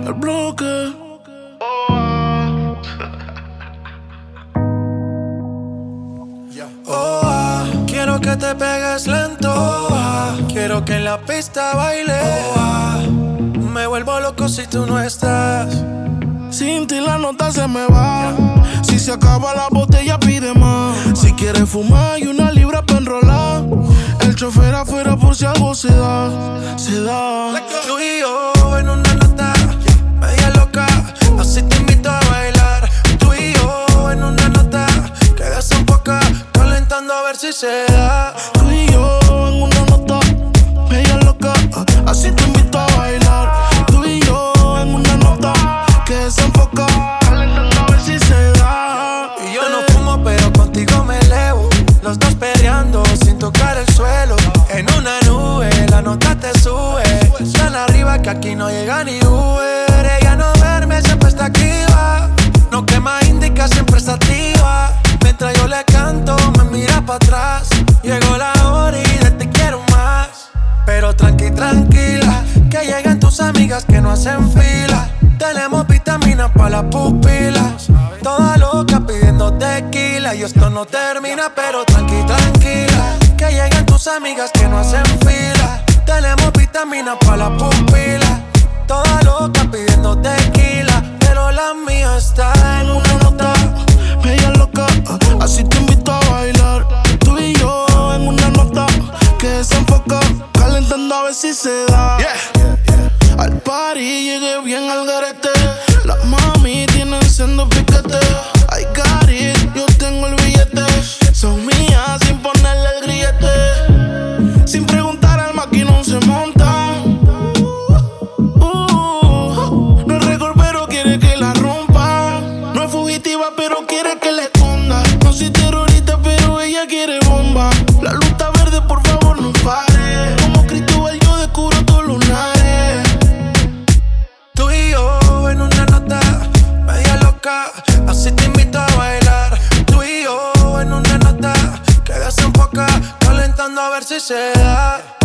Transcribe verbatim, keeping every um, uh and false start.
El bloque. Oh, ah, quiero que te pegues lento. Oh, ah, quiero que en la pista baile. Oh, ah, me vuelvo loco si tú no estás. Sin ti la nota se me va. Si se acaba la botella pide más. Si quieres fumar y una libra pa' enrolar. El chofer afuera por si algo se da. Se da. Tú y yo en una nota media loca, así te invito a bailar. Tú y yo en una nota que desenfoca, calentando a ver si se da. Tú y yo en una nota media loca, así te invito a bailar. Tú y yo en una nota que desenfoca, calentando a ver si se da. Y yo no fumo pero contigo me elevo, los dos perreando sin tocar el suelo. En una nube la nota te sube, tan arriba que aquí no llega ni Uber. Ella no duerme, siempre está activa, no quema indica, siempre está activa. Mientras yo le canto, me mira para atrás. Llegó la hora y de te quiero más. Pero tranqui, tranquila, que lleguen tus amigas que no hacen fila. Tenemos vitaminas para las pupilas. Toda loca pidiendo tequila. Y esto no termina, pero tranqui, tranquila, que lleguen tus amigas que no hacen fila. Tenemos vitaminas para las pupilas. Toda loca pidiendo tequila, pero la mía está en una nota media loca, así te invito a bailar. Tú y yo en una nota que desenfoca, calentando a ver si se da. Yeah. Al party llegué bien al garete. Las mami tienen siendo piquete. I got it, yo tengo el billete. Son mías sin ponerle el grillete. Sin preguntar al maquinón se monta. Uh, no es récord pero quiere que la rompa. No es fugitiva pero quiere que la esconda. No soy terrorista pero ella quiere bomba. La luz está verde, por favor no pare. Como Cristóbal yo descubro tus lunares. Tú y yo en una nota media loca, así te invito a bailar. Tú y yo en una nota que desenfoca, calentando a ver si se da.